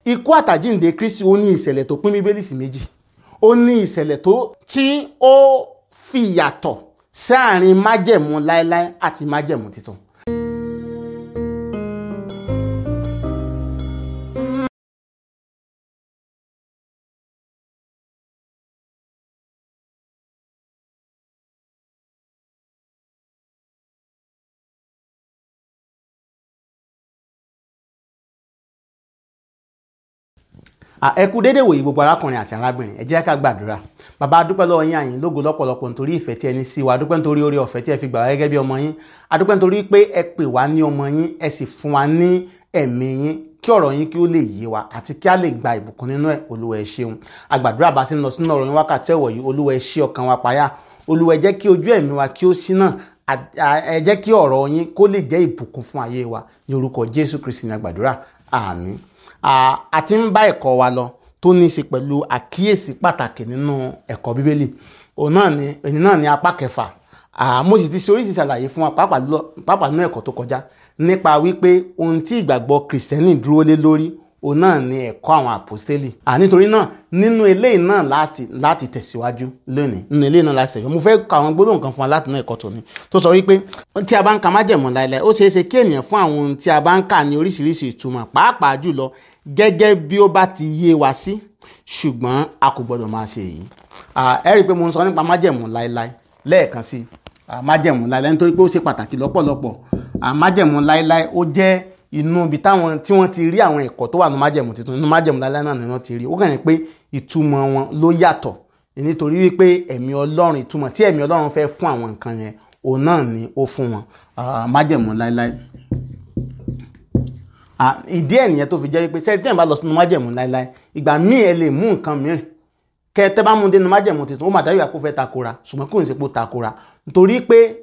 ikú àtàjíǹde Kristi ó ní ìṣẹ̀lẹ̀ tó pín Bíbélì sí méjì. Ó ní ìṣẹ̀lẹ̀ tí ó fi ìyàtọ̀ sáàrin májẹ̀mú láéláé àti májẹ̀mú titun. Ẹ kú dédé wòyí gbogbo arákùnrin àti arábìnrin, ẹ jẹ́ ká gbàdúrà. Bàbá, a dúpẹ́ lọ́wọ́ yín, àyìn lógo lọ́pọ̀lọpọ̀ nítorí ìfẹ́ tí ẹ ní sí wa. A dúpẹ́ nítorí oore ọ̀fẹ́ tí ẹ fi gbà wá gẹ́gẹ́ bí ọmọ yín. A dúpẹ́ nítorí pé ẹ pè wá ní ọmọ yín, ẹ sì fún wa ní ẹ̀mí yín kí ọ̀rọ̀ yín kí ó lè yé wa àti kí a lè gba ìbùkún nínú ẹ̀. Olúwa ẹ ṣeun. A gbàdúrà bá sí lọ sínú ọ̀rọ̀ yín wákàtí ẹ̀wọ̀ yìí. Olúwa ẹ ṣí ọkàn wa payá. Olúwa ẹ jẹ́ kí ojú ẹ̀mí wa kí ó ṣí náà. Ẹ jẹ́ kí ọ̀rọ̀ yín kó lè jẹ́ ìbùkún fún ayé wa. Ní orúkọ Jésù Kristi ni a gbàdúrà. Àmín. A ti ń bá ẹ̀kọ́ wa lọ tó ní í ṣe pẹ̀lú àkíyèsí pàtàkì nínú ẹ̀kọ́ Bíbélì. Èyí náà ni apá kẹfà. Mo sì ti ṣe oríṣiríṣi àlàyé fún wa pàápàá nínú ẹ̀kọ́ tó kọjá nípa wípé ohun tí ìgbàgbọ́ Kìrìsìtẹ́nì dúró lé lórí òun náà ni ẹ̀kọ́ àwọn àpọ́stélì. Nítorí náà nínú eléyìí náà láti tẹ̀síwájú lónìí. Nínú eléyìí náà láti tẹ̀síwájú. Mo fẹ́ ka àwọn gbólóhùn kan fún wa láti inú ẹ̀kọ́ tòní tó sọ wípé tí a bá ń ka májẹ̀mú láéláé ó ṣeé ṣe kí ènìyàn fún àwọn ohun tí a bá ń kà ní oríṣiríṣi ìtumọ̀ pàápàá jùlọ gẹ́gẹ́ bí ó bá ti yé wa sí, ṣùgbọ́n a kò gbọdọ̀ máa ṣe èyí. Ẹ rí i pé mo ń sọ nípa májẹ̀mú láéláé lẹ́ẹ̀kan sí májẹ̀mú láéláé nítorí pé ó ṣe pàtàkì lọ́pọ̀lọpọ̀. Májẹ̀mú láéláé ó jẹ́ inú ibi tí wọ́n ti rí àwọn ẹ̀kọ́ tó wà ní májẹ̀mú tuntun. Inú májẹ̀mú láéláé náà ni wọ́n ti rí. Ó kàn ní pé ìtumọ̀ wọn ló yàtọ̀ nítorí wípé ẹ̀mí Ọlọ́run, ìtumọ̀ tí ẹ̀mí Ọlọ́run fẹ́ fún àwọn nǹkan yẹn òun náà ni ó fún wọn. Májẹ̀mú láéláé. Ìdí ẹ̀ nìyẹn tó fi jẹ́ wípé sẹ́rí tí ẹ̀ bá lọ sínú májẹ̀mú láéláé ìgbà míì ẹ lè mú nǹkan mìíràn kẹtẹ bá mú dénú májẹ̀mú tuntun ó mà dájú àpò fẹ́ takora, ṣùgbọ́n kò ní ṣe pé ó takora nítorí pé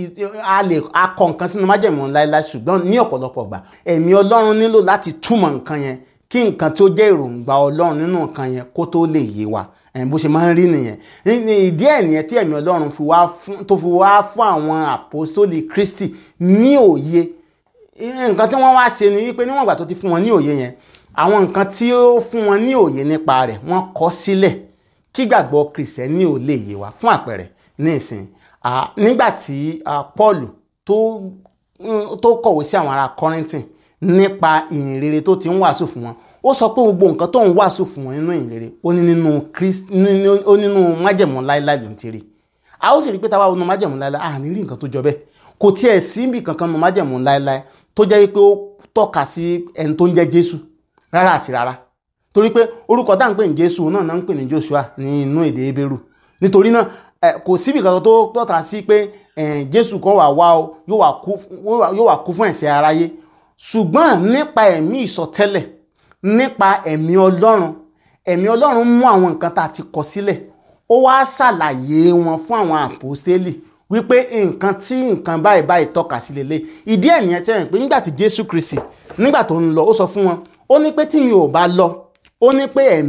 a kọ nǹkan sínú májẹ̀mú láéláé, ṣùgbọ́n ní ọ̀pọ̀lọpọ̀ gbà ẹ̀mí Ọlọ́run nílò láti túmọ̀ nǹkan yẹn kí nǹkan tó jẹ́ èròǹgbà Ọlọ́run nínú nǹkan yẹn kó tó lè yé wa. Bó ṣe máa ń rí nìyẹn. Ìdí ẹ̀ nìyẹn tí ẹ̀mí Ọlọ́run fi wá fún àwọn àpọ́stólì Kristi ní òye. Nǹkan tí wọ́n wá ṣe ni wípé níwọ̀n ìgbà tó ti fún wọn ní òye yẹn, àwọn nǹkan tí ó fún wọn ní òye nípa rẹ̀ wọ́n kọ sílẹ̀ kí gbàgbọ́ Kìrìsìtẹ́nì ò lè yé wa. Fún àpẹẹrẹ ní ìsìn nígbà tí Paul tó kọ̀wé sí àwọn ará Kọ́ríńtì nípa ìhìnrere tó ti ń wàásù fún wọn, ó sọ pé gbogbo nǹkan tó ń wàásù fún wọn nínú ìhìnrere ó nínú májẹ̀mú láéláé ló ń ti rí. A ó sì rí pé táwa nínú májẹ̀mú láéláé à ní rí nǹkan tó jọ bẹ́ẹ̀. Kò tiẹ̀ sí ibì kankan nínú májẹ̀mú láéláé tó jẹ́ wípé ó tọ́ka sí ẹni tó ń jẹ́ Jésù rárá àti rárá. Torí pé orúkọ tá à ń pè ní Jésù náà ń pè ní Joshua ní inú èdè Hébérù. Nítorí náà kò síbì kankan tó tọ́ka sí pé Jésù kan wá o yóò wá kú fún ẹ̀ṣẹ̀ aráyé. Ṣùgbọ́n nípa ẹ̀mí ìsọtẹ́lẹ̀, nípa ẹ̀mí Ọlọ́run mú àwọn nǹkan tá a ti kọ sílẹ̀ ó wá ṣàlàyé wọn fún àwọn àpọ́stélì wípé nǹkan báyìí tọ́ka sí lélẹ̀. Ìdí ẹ̀ nìyẹn tẹ́ ẹ̀ pé nígbà tí Jésù Kristi nígbà tó ń lọ ó sọ fún wọn, ó ní pé tí mi ò bá lọ, ó ní pé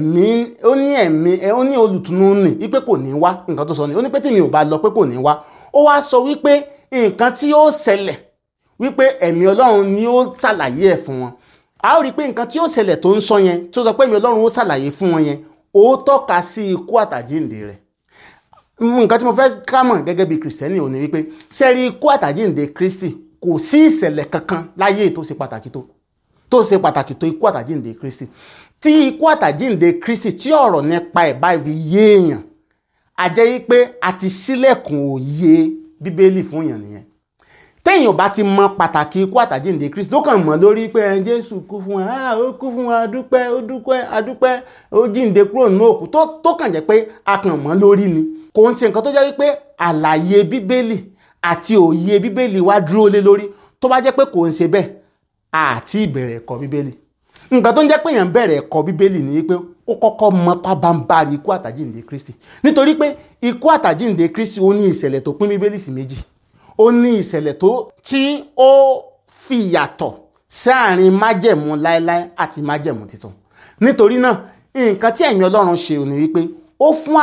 ó ní olùtùnú nì wípé kò ní wá. Nǹkan tó sọ ni ó ní pé tí mi ò bá lọ pé kò ní wá. Ó wá sọ wípé nǹkan tí ó ṣẹlẹ̀ wípé ẹ̀mí Ọlọ́run ni ó ṣàlàyé ẹ̀ fún wọn. A ó rí pé nǹkan tí ó ṣẹlẹ̀ tó ń sọ yẹn tó sọ pé ẹ̀mí Ọlọ́run ó ṣàlàyé fún wọn yẹn ó tọ́ka sí ikú àtàjíǹde rẹ̀. Nǹkan tí mo fẹ́ ká mọ̀ gẹ́gẹ́ bí Kìrìsìtẹ́nì ò ní wípé sẹ́rí ikú àtàjíǹde Kristi kò sí ìṣẹ̀lẹ̀ kankan láyé tó ṣe pàtàkì tó ikú àtàjíǹde Kristi. Tí ikú àtàjíǹde Kristi tí ọ̀rọ̀ nípa ẹ̀ bá fi yé èèyàn, a jẹ́ wípé a ti ṣílẹ̀kùn òye Bíbélì fún èèyàn nìyẹn. Téèyàn bá ti mọ pàtàkì ikú àtàjíǹde Kristi tó kàn mọ̀ lórí pé Jésù kú fún wa, ó kú fún wa, adúpẹ́, ó jíǹde kúrò nínú òkú, tó kàn jẹ́ pé a kàn mọ̀ lórí ni. Kò ń ṣe nǹkan tó jẹ́ wípé àlàyé Bíbélì àti òye Bíbélì wá dúró lé lórí. Tó bá jẹ́ pé kò ń ṣe bẹ́ẹ̀ àti ìbẹ̀rẹ̀ ẹ̀kọ́ Bíbélì. Nǹkan tó ń jẹ́ pé èèyàn bẹ̀rẹ̀ ẹ̀kọ́ Bíbélì ni wípé ó kọ́kọ́ mọ pabambari ikú àtàjíǹde Kristi. Nítorí pé ikú àtàjíǹde Kristi ó ní ìṣẹ̀lẹ̀ tó pín Bíbélì sí méjì. Ó ní ìṣẹ̀lẹ̀ tí ó fi ìyàtọ̀ sáàrin májẹ̀mú láéláé àti májẹ̀mú titun. Nítorí náà nǹkan tí ẹ̀mí Ọlọ́run ṣe ò ní wípé ó fún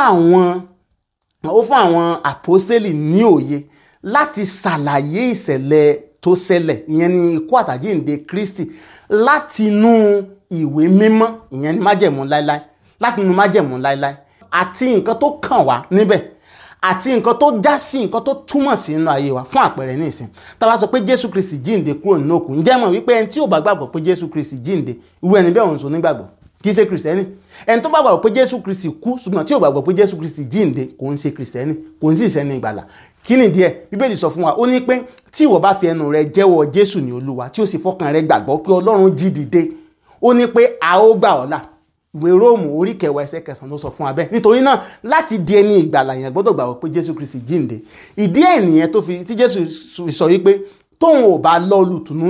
àwọn àpọ́stélì ní òye láti ṣàlàyé ìṣẹ̀lẹ̀ tó ṣẹlẹ̀, ìyẹn ni ikú àtàjíǹde Kristi láti inú ìwé mímọ́, ìyẹn ni májẹ̀mú láíláí, láti inú májẹ̀mú láíláí, àti nǹkan tó kàn wá níbẹ̀, àti nǹkan tó já sí, nǹkan tó túmọ̀ sí nínú ayé wa. Fún àpẹẹrẹ ní ìsìn, tá bá sọ pé Jésù Kristi jíǹde kúrò nínú òkú, ǹjẹ́ mọ̀ wípé ẹni tí ò bá gbàgbọ́ pé Jésù Kristi jíǹde, irú ẹni bẹ́ẹ̀ òun sọ nígbàgbọ́, kì í ṣe Kristẹni. Ẹni tó bá gbàgbọ́ pé Jésù Kristi kú ṣùgbọ́n tí ò gbàgbọ́ pé Jésù Kristi jíǹde kò ń ṣe Kristẹni, kò ń sì ṣẹni ìgbàlà. Kí ni díẹ̀? Bíbélì sọ fún wa, ó ní pé tí ìwọ bá fi ẹnu rẹ jẹ́wọ́ Jésù ní Olúwa, tí ó sì fọkàn rẹ gbàgbọ́ pé Ọlọ́run jí dìde, ó ní pé a ó gbà ọ́ là. Ìwé Róòmù orí 10 ẹsẹ̀ 9 ló sọ fún wa bẹ́ẹ̀. Nítorí náà láti di ẹni ìgbàlà yẹn gbọ́dọ̀ gbàgbọ́ pé Jésù Kristi jíǹde. Ìdí ẹ̀ nìyẹn tí Jésù fi sọ wípé tóun ò bá lọ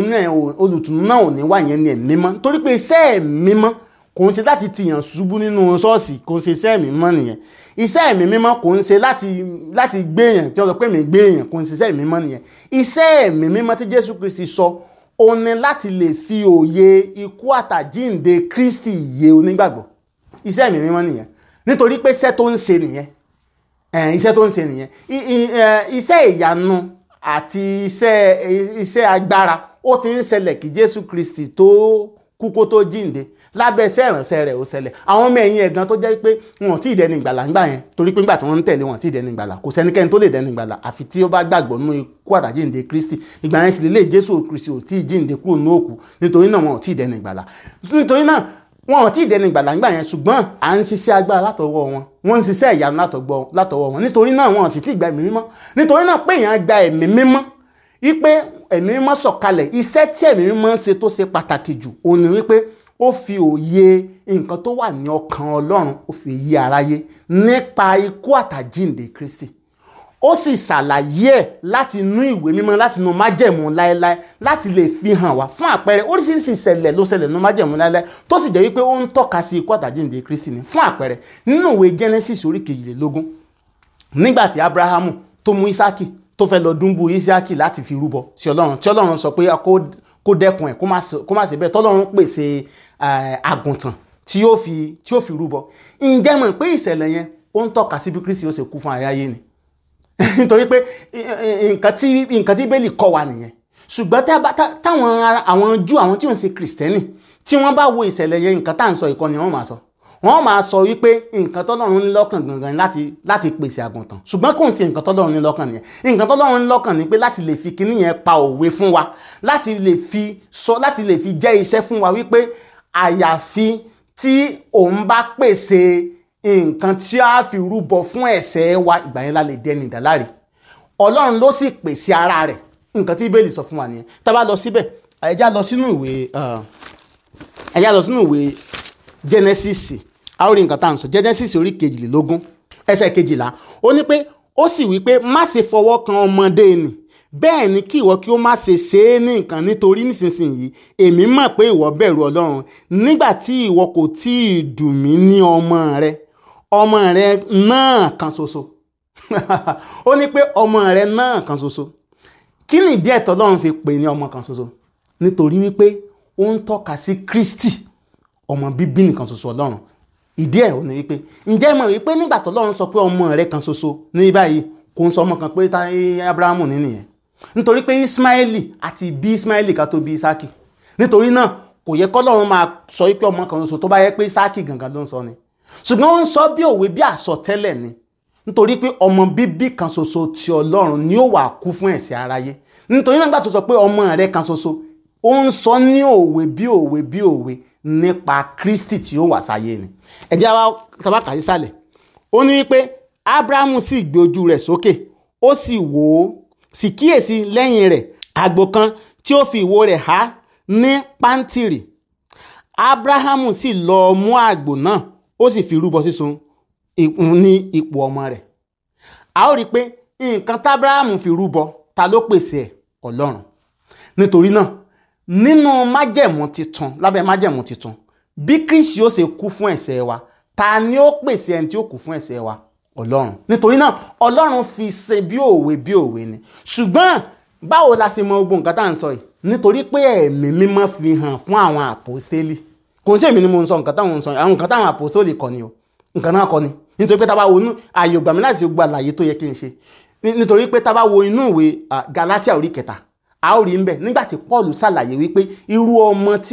olùtùnú náà ò ní wà yẹn ní ẹ̀mí mímọ́. Nítorí pé iṣẹ́ ẹ̀mí mímọ́ kò ń ṣe láti tìyàn ṣubú nínú ṣọ́ọ̀ṣì, kò ń ṣe iṣẹ́ ẹ̀mí mímọ́ nìyẹn. Iṣẹ́ ẹ̀mí mímọ́ kò ń ṣe láti gbé èèyàn, tí wọ́n sọ pé mi gbé èèyàn, kò ń ṣe iṣẹ́ ẹ̀mí mímọ́ nìyẹn. Iṣẹ́ ẹ̀mí mímọ́ tí Jésù Kristi sọ ó ní láti lè fi òye ikú àtàjíǹde Kristi yé onígbàgbọ́. Iṣẹ́ ẹ̀mí mímọ́ nìyẹn. Nítorí pé iṣẹ́ tó ń ṣe nìyẹn. Iṣẹ́ tó ń ṣe nìyẹn. Iṣẹ́ ìyanu àti iṣẹ́ agbára ó ti ń ṣẹlẹ̀ kí Jésù Kristi tó kú kó tó jíǹde. Lábẹ́ iṣẹ́ ìránṣẹ́ rẹ̀ ó ṣẹlẹ̀. Àwọn ọmọ ẹ̀yìn ẹ̀gan tó jẹ́ pé wọn ò tí ì dẹni ìgbàlà ńgbà yẹn, torí pé ńgbà tí wọ́n ń tẹ̀lé wọn ò tí ì dẹni ìgbàlà. Kò sẹ́nikẹ́ni tó lè dẹni ìgbàlà àfi tí ó bá gbàgbọ́ nínú ikú àtàjíǹde Kristi. Ìgbà yẹn sì lè Jésù Kristi ò tí ì jíǹde kúrò nínú òkú, nítorí náà wọn ò tí ì dẹni ìgbàlà. Nítorí náà wọn ò tí ì dẹni ìgbàlà ńgbà yẹn, ṣùgbọ́n à ń ṣiṣẹ́ agbára látọwọ́ wọn, wọ́n ń ṣiṣẹ́ ìyanu látọwọ́ wọn. Nítorí náà wọn ò sì tí ì gba ẹ̀mí mímọ́. Nítorí náà pé èèyàn gba ẹ̀mí mímọ́, wípé ẹ̀mí mímọ́ sọ̀kalẹ̀, iṣẹ́ tí ẹ̀mí mímọ́ ń ṣe tó ṣe pàtàkì jù ó ní wípé ó fi òye nǹkan tó wà ní ọkàn Ọlọ́run ó fi yé aráyé nípa ikú àtàjíǹde Kristi. Ó sì ṣàlàyé ẹ̀ láti inú ìwé mímọ́, láti inú májẹ̀mú láéláé, láti lè fi hàn wá. Fún àpẹẹrẹ, oríṣiríṣi ìṣẹ̀lẹ̀ ló ṣẹlẹ̀ nínú májẹ̀mú láéláé tó sì jẹ́ wípé ó ń tọ́ka sí ikú àtàjíǹde Kristi ni. Fún àpẹẹrẹ, nínú ìwé Genesis orí 22, nígbà tí Abrahamu tó mú Ísákì tó fẹ́ lọ dúnbú Ísákì láti fi rúbọ sí Ọlọ́run, tí Ọlọ́run sọ pé kó dẹ́kun ẹ̀, kó má ṣe bẹ́ẹ̀, tọ́lọ́run pèsè àgùntàn tí ó fi rúbọ. Ǹjẹ́ mọ̀ pé ìṣẹ̀lẹ̀ yẹn ó ń tọ́ka sí bí Kristi ó ṣe kú fún aráyé ni? Nítorí pé nǹkan tí Bíbélì kọ́ wa nìyẹn. Ṣùgbọ́n táwọn àwọn Júù, àwọn tí ò ń ṣe Kristẹni, tí wọ́n bá wo ìṣẹ̀lẹ̀ yẹn, nǹkan tá à ń sọ ìkọ́ni wọ́n máa sọ wípé nǹkan tọ́lọ́run ní lọ́kàn gangan láti pèsè àgùntàn. Ṣùgbọ́n kò ń ṣe nǹkan tọ́lọ́run ní lọ́kàn nìyẹn. Nǹkan tọ́lọ́run ní lọ́kàn ni pé láti lè fi kíní yẹn pa òwe fún wa, láti lè fi jẹ́ iṣẹ́ fún wa wípé àyàfi tí òun bá pèsè nǹkan tí a fi rúbọ fún ẹ̀ṣẹ̀ wa, ìgbà yẹn la lè dẹni ìdáláre. Ọlọ́run ló sì pèsè ara rẹ̀. Nǹkan tí Bíbélì sọ fún wa nìyẹn. Tá bá lọ síbẹ̀, ẹ já lọ sínú ìwé Genesis. A ó rí nǹkan tá à ń sọ. Genesis orí 22 ẹsẹ̀ 12. Ó ní pé ó sì wí pé má ṣe fọwọ́ kan ọmọdé nì, bẹ́ẹ̀ ni kí ìwọ kí ó má ṣe ṣe é ní nǹkan, nítorí nísinsìnyí èmi mọ̀ pé ìwọ bẹ̀rù Ọlọ́run, nígbà tí ìwọ kò tí ì dùn mí ní ọmọ rẹ náà kan ṣoṣo. Ó ní pé ọmọ rẹ náà kan ṣoṣo. Kí ni ìdí ẹ̀tọ́ Ọlọ́run fi pè ní ọmọ kan ṣoṣo? Nítorí wípé ó ń tọ́ka sí Kristi, ọmọ bíbí nìkan ṣoṣo Ọlọ́run. Ìdí ẹ̀ ò ní wípé ǹjẹ́ mọ̀ wípé nígbà tó Ọlọ́run sọ pé ọmọ rẹ kan ṣoṣo ní báyìí, kò ń sọ ọmọ kan pé táyé Abrahamu ní nìyẹn. Nítorí pé Ismaili àti bí Ismaili ká tó bí Isaki. Nítorí náà kò yẹ kọ́ Ọlọ́run máa sọ wípé ọmọ kan ṣoṣo tó bá yẹ pé Isaki gangan ló ń sọ ni. Ṣùgbọ́n ó ń sọ bí òwe, bí àsọtẹ́lẹ̀ ni. Nítorí pé ọmọ bíbí kan ṣoṣo ti Ọlọ́run ni ó wà kú fún ẹ̀ṣẹ̀ aráyé. Nítorí náà nígbà tó sọ pé ọmọ rẹ kan ṣoṣo, ó ń sọ ní òwe bí òwe nípa Kristi tí ó wá sáyé ni. Ẹ jẹ́ wá tabaka sísàlẹ̀. Ó ní wípé Abrahamu sì gbé ojú rẹ̀ sókè, ó sì wò ó, sì kíyèsí lẹ́yìn rẹ̀ àgbò kan tí ó fi ìwo rẹ̀ há ní pàǹtìrì. Abrahamu sì lọ mú àgbò náà, ó sì fi rúbọ sísun ní ipò ọmọ rẹ̀. A ó rí pé nǹkan tí Abrahamu fi rúbọ, ta ló pèsè ẹ̀? Ọlọ́run. Nítorí náà nínú májẹ̀mú titun, lábẹ́ májẹ̀mú titun, bí Kristi ó ṣe kú fún ẹ̀ṣẹ̀ wa, ta ni ó pèsè ẹni tí ó kú fún ẹ̀ṣẹ̀ wa? Ọlọ́run. Nítorí náà Ọlọ́run fi ṣe bí òwe ni. Ṣùgbọ́n báwo la ṣe mọ gbogbo nǹkan tá à ń sọ yìí? Nítorí pé ẹ̀mí mímọ́ fi hàn fún àwọn àpòstélì. Kò sí èmi ni mo ń sọ nǹkan táwọn ń sọ, àwọn nǹkan táwọn àpòstélì kọ́ ni o, nǹkan náà kọ́ ni. Nítorí pé tá bá wo inú ààyè ògbà mi láti gba àlàyé tó yẹ kí n ṣe. Nítorí pé tá bá wo inú ìwé Galatia orí 3, a ó rí ń bẹ̀ nígbà tí Paul ṣàlàyé wípé irú ọmọ tí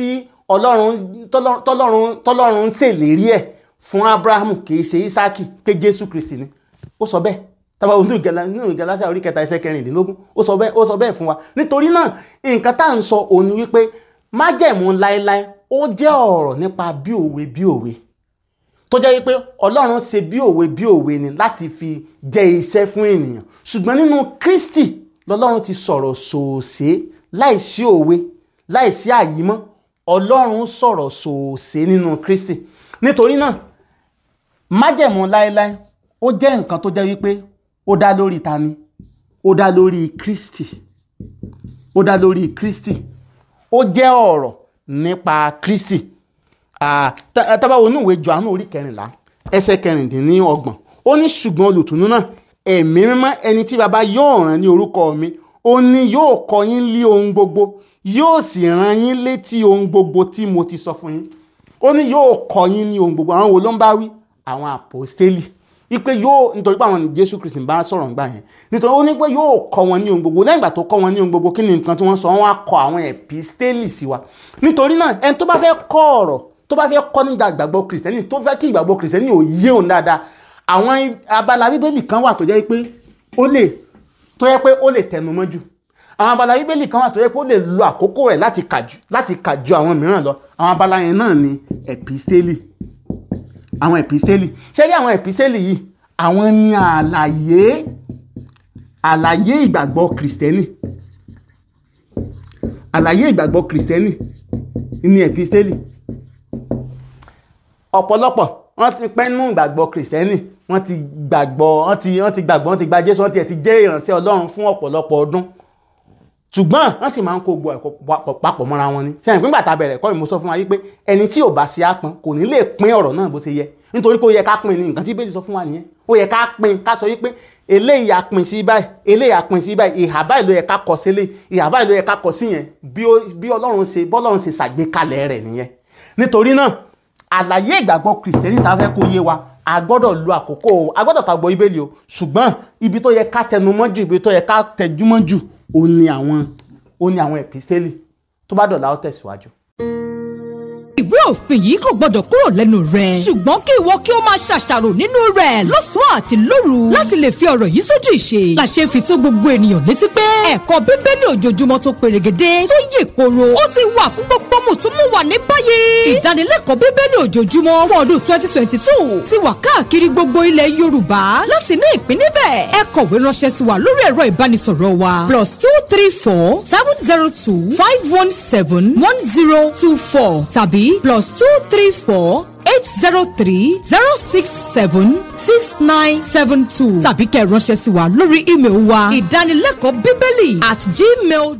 tọ́lọ́run ń ṣèlérí ẹ̀ fún Abrahamu kì í ṣe Ísákì pé Jésù Kristi ni. Ó sọ bẹ́ẹ̀ tàbí nínú Gálátíà orí 4 ẹsẹ̀ 16 ó sọ bẹ́ẹ̀ fún wa. Nítorí náà nǹkan tá à ń sọ òun ni wípé májẹ̀mú láéláé ó jẹ́ ọ̀rọ̀ nípa bí òwe tó jẹ́ wípé Ọlọ́run ṣe bí òwe ni láti fi jẹ́ iṣẹ́ fún ènìyàn. Ṣùgbọ́n nínú Kristi lọ́lọ́run ti sọ̀rọ̀ sòòṣé láìsí òwe láìsí àyímọ́. Ọlọ́run sọ̀rọ̀ sòòṣé nínú Kristi. Nítorí náà májẹ̀mú láéláé ó jẹ́ nǹkan tó jẹ́ wípé ó dá lórí tani? Ó dá lórí Kristi. Ó dá lórí Kristi. Ó jẹ́ ọ̀rọ̀ nípa Kristi. Tá bá wo inú ìwé Jòhánù orí 14 ẹsẹ̀ 26 ó ní ṣùgbọ́n olùtùnú náà ẹ̀mí mímọ́ ẹni tí baba yóò rán ní orúkọ mi ó ní yóò kọ́ yín lé ohun gbogbo yóò sì rán yín létí ohun gbogbo tí mo ti sọ fún yín. Ó ní yóò kọ́ yín ní ohun gbogbo. Àwọn wo ló ń bá wí? Àwọn àpọ́stélì. Ipe yóò nítorí pé àwọn ni Jésù Kristi bá sọ̀rọ̀ ńgbà yẹn. Nítorí ó ní pé yóò kọ́ wọn ní ohun gbogbo. Lẹ́yìn ìgbà tó kọ́ wọn ní ohun gbogbo kí ni nǹkan tí wọ́n sọ? Wọ́n á kọ àwọn ẹ̀pístélì sí wa. Nítorí náà ẹni tó bá fẹ́ kọ́ ọ̀rọ̀ tó bá fẹ́ kọ́ nígbà ìgbàgbọ́ Kristẹni tó fẹ́ kí ìgbàgbọ́ Kristẹni ò yé òun dáadáa, àwọn abala Bíbélì kan wà tó jẹ́ pé ó lè tẹnu mọ́ jù. Àwọn abala Bíbélì kan wà tó jẹ́ pé ó lè lo àkókò rẹ̀ láti kà ju àwọn mìíràn lọ. Àwọn abala yẹn náà ni ẹ̀pístélì. Àwọn ẹ̀pístélì ṣé rí àwọn ẹ̀pístélì yìí àwọn ni àlàyé ìgbàgbọ́ Kristẹni. Àlàyé ìgbàgbọ́ Kristẹni ni ẹ̀pístélì. Ọ̀pọ̀lọpọ̀ wọ́n ti pẹ́ nínú ìgbàgbọ́ Kristẹni, wọ́n ti gba Jésù, wọ́n ti jẹ́ ìránṣẹ́ Ọlọ́run fún ọ̀pọ̀lọpọ̀ ọdún, ṣùgbọ́n wọ́n sì máa ń kó gbogbo ẹ̀kọ́ papọ̀ mọ́ra wọn ni. Ṣé ìpínpà tá bẹ̀rẹ̀ kọ́ ìmú sọ fún wa wípé ẹni tí ò bá sí ápọn kò ní lè pín ọ̀rọ̀ náà bó ṣe yẹ, nítorí pé ó yẹ ká pín ní nǹkan tí Bíbélì sọ fún wa nìyẹn. Ó yẹ ká pín, ká sọ wípé eléyìí a pín sí báyìí, eléyìí a pín sí báyìí, ìhà báyìí ló yẹ ká kọ sí eléyìí, ìhà báyìí ló yẹ ká kọ sí yẹn, bí Ọlọ́run ṣe ṣàgbékalẹ̀ rẹ̀ nìyẹn. Nítorí náà àlàyé ìgbàgbọ́ Kristẹni tá fẹ́ kó yé wa a gbọ́dọ̀ lo àkókò, a gbọ́dọ̀ ká gbọ́ Bíbélì o, ṣùgbọ́n ibi tó yẹ ká tẹnumọ́ jù, ibi tó yẹ ká tẹjúmọ́ jù ó ní àwọn ẹ̀pístélì. Tó bá dọ̀la ó tẹ̀síwájú. Ìwé òfin yìí kò gbọdọ̀ kúrò lẹ́nu rẹ̀, ṣùgbọ́n kí ìwọ kí o máa ṣàṣàrò nínú rẹ̀ lọ́sàn-án àti lóru láti lè fi ọ̀rọ̀ yìí sójú ìṣe. Làṣẹ fi tó gbogbo ènìyàn létí pé ẹ̀kọ́ Bíbélì ojoojúmọ́ tó perégedé tó yè koro ó ti wà fún gbogbo mùtúmùwà ní báyìí. Ìdánilẹ́kọ̀ọ́ Bíbélì ojoojúmọ́ fún ọdún 2022 ti wà káàkiri gbogbo ilẹ̀ Yorùbá. Láti ní ìpín níbẹ̀ ẹ kọ̀wé ránṣẹ́ sí wa lórí ẹ̀rọ ìbánisọ̀rọ̀ wa +234 702 517 1024 tàbí +234 803 067 6972 tàbí kẹ́ ránṣẹ́ sí wa lórí ímeèlì wa ìdánilẹ́kọ̀ọ́ bíbélì@gmail.